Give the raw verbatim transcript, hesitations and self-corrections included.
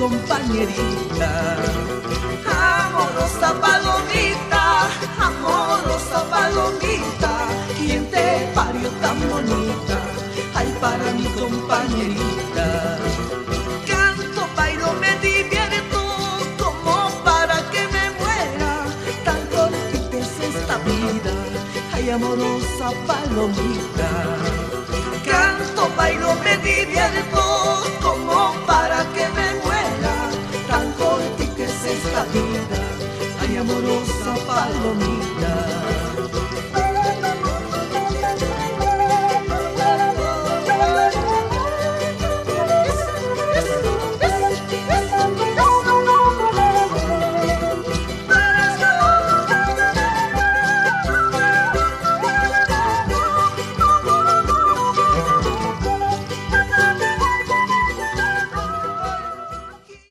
compañerita. Amorosa palomita, amorosa palomita, ¿quién te parió tan bonita? Ay, para mi compañerita. Canto, bailo, me divierto, como para que me muera. Tan cortita es esta vida, ay, amorosa palomita. Canto, bailo, me divierto, como para que me muera. Tan cortita es esta vida, ay, amorosa palomita.